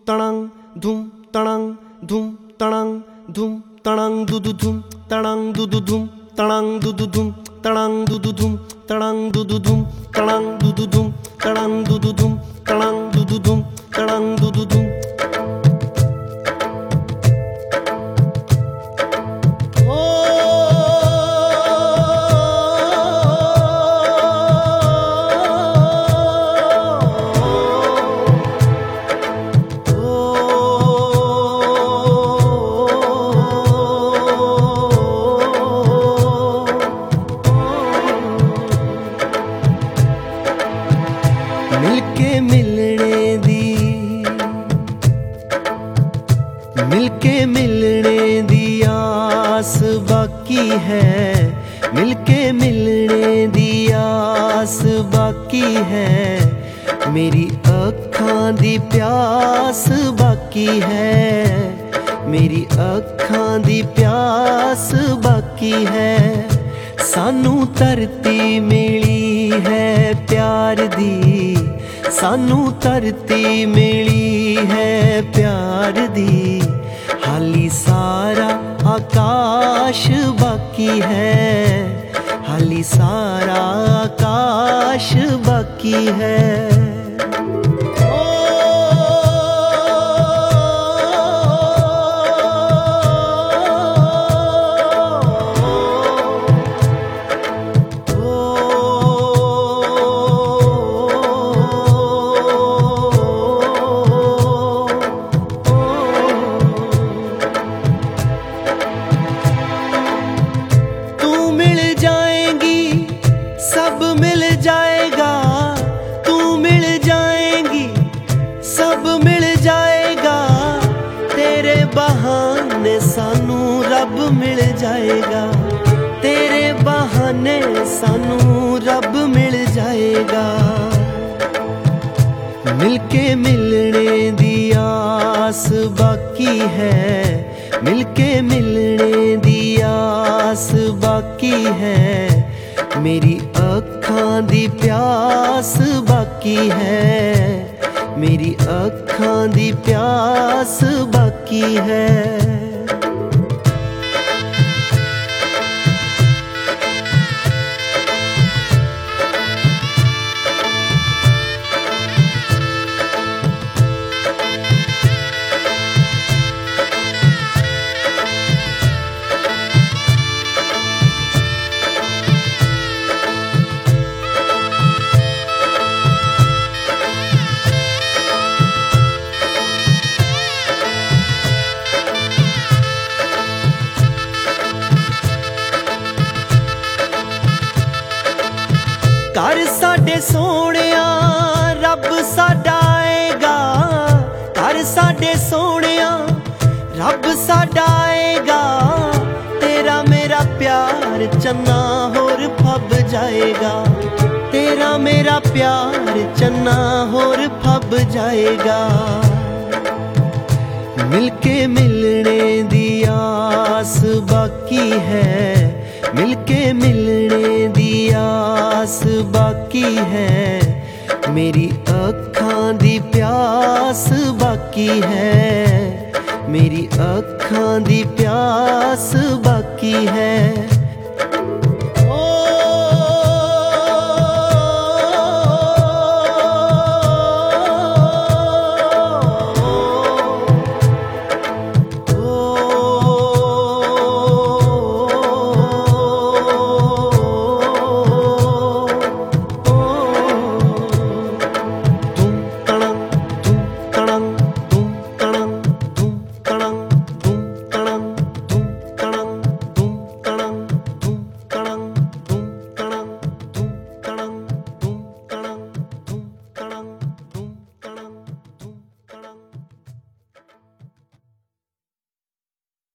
तड़ंग धूम तड़ंग धूम तड़ंग धूम तड़ंग दुदु धूम तड़ंग दुदु धूम तड़ंग दुदु धूम तड़ंग दुदु धूम तड़ंग दुदु धूम तड़ंग दुदु धूम तड़ंग दुदु धूम तड़ंग दुदु धूम तड़ंग दुदु धूम। मिलके मिलने दी आस बाकी है, मिलके मिलने दी आस बाकी है, मेरी अखां दी प्यास बाकी है, मेरी अखां दी प्यास बाकी है। सानू धरती मिली है प्यार दी, सानू धरती मिली है प्यार दी, हाली सारा आकाश बाकी है, हाली सारा आकाश बाकी है। सब मिल जाएगा, तू मिल जाएगी, सब मिल जाएगा, तेरे बहाने सानू रब मिल जाएगा, तेरे बहाने सानू रब मिल जाएगा। मिलके मिलने दी आस बाकी है, मिलके मिलने दी आस बाकी है, मेरी अखां दी प्यास बाकी है, मेरी अखां दी प्यास बाकी है। घर साडे सोहणिया रब साडा आएगा, घर साडे सोहणिया रब साडा आएगा, तेरा मेरा प्यार चन्ना होर फब जाएगा, तेरा मेरा प्यार चन्ना होर फब जाएगा। मिलके मिलने दी आस बाकी है, मिलके मिलने दी आस बाकी है, मेरी अखां दी प्यास बाकी है, मेरी अखां दी प्यास बाकी है।